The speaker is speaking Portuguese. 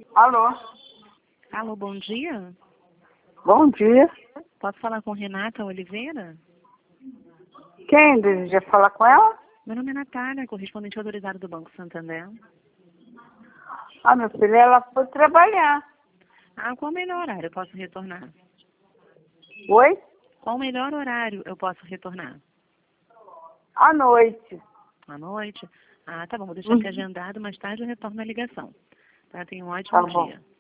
Alô? Alô, bom dia. Bom dia. Posso falar com Renata Oliveira? Quem deseja falar com ela? Meu nome é Natália, correspondente autorizado do Banco Santander. Ah, meu filho, ela foi trabalhar. Qual o melhor horário eu posso retornar? Oi? Qual o melhor horário eu posso retornar? À noite. À noite? Tá bom, vou deixar aqui agendado, mais tarde eu retorno a ligação. Tá? Tenha um Tá ótimo bom. dia.